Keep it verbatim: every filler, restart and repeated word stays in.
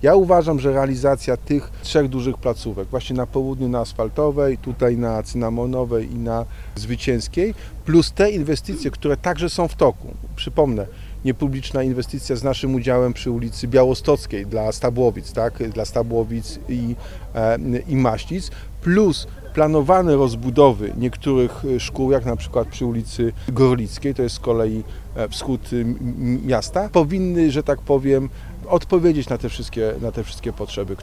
Ja uważam, że realizacja tych trzech dużych placówek, właśnie na południu na Asfaltowej, tutaj na Cynamonowej i na Zwycięskiej, plus te inwestycje, które także są w toku. Przypomnę, niepubliczna inwestycja z naszym udziałem przy ulicy Białostockiej dla Stabłowic, tak? Dla Stabłowic i, e, i Maścic, plus planowane rozbudowy niektórych szkół, jak na przykład przy ulicy Gorlickiej, to jest z kolei wschód miasta, powinny, że tak powiem, odpowiedzieć na te wszystkie, na te wszystkie potrzeby.